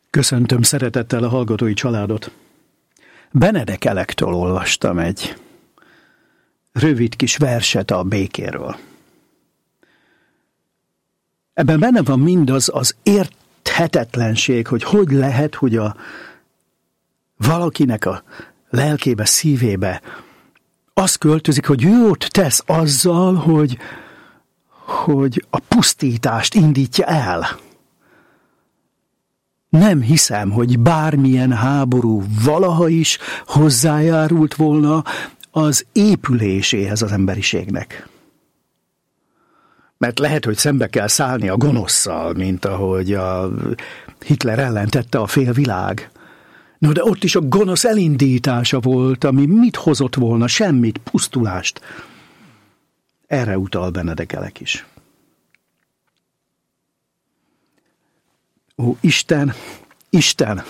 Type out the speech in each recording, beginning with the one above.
Köszöntöm szeretettel a hallgatói családot. Benedek Elektől olvastam egy rövid kis verset a békéről. Ebben benne van mindaz az érthetetlenség, hogy lehet, hogy valakinek a lelkébe, szívébe az költözik, hogy jót tesz azzal, hogy a pusztítást indítja el. Nem hiszem, hogy bármilyen háború valaha is hozzájárult volna az épüléséhez az emberiségnek. Mert lehet, hogy szembe kell szállni a gonoszszal, mint ahogy a Hitler ellen tette a félvilág. No, de ott is a gonosz elindítása volt, ami mit hozott volna? Semmit, pusztulást. Erre utal Benedek Elek is. Ó, Isten, Isten,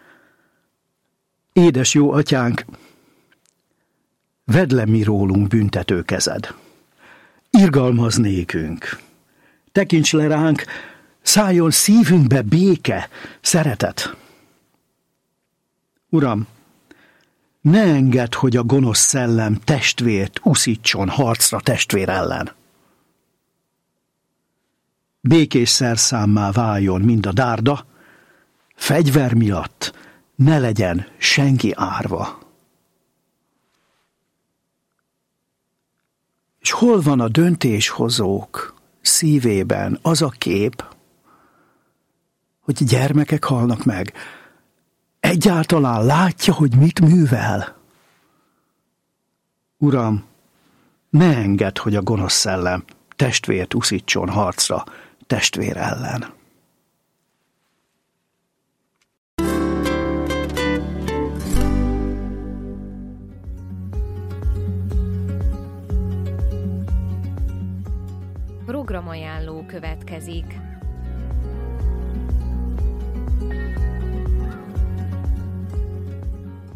édes jó atyánk, vedd le mi rólunk büntető kezed. Irgalmazz nékünk, tekints le ránk, szálljon szívünkbe béke, szeretet. Uram, ne engedd, hogy a gonosz szellem testvért uszítson harcra testvér ellen. Békés szerszámmá váljon mind a dárda, fegyver miatt ne legyen senki árva. És hol van a döntéshozók szívében az a kép, hogy gyermekek halnak meg? Egyáltalán látja, hogy mit művel? Uram, ne engedd, hogy a gonosz szellem testvért uszítson harcra testvér ellen. Programajánló következik.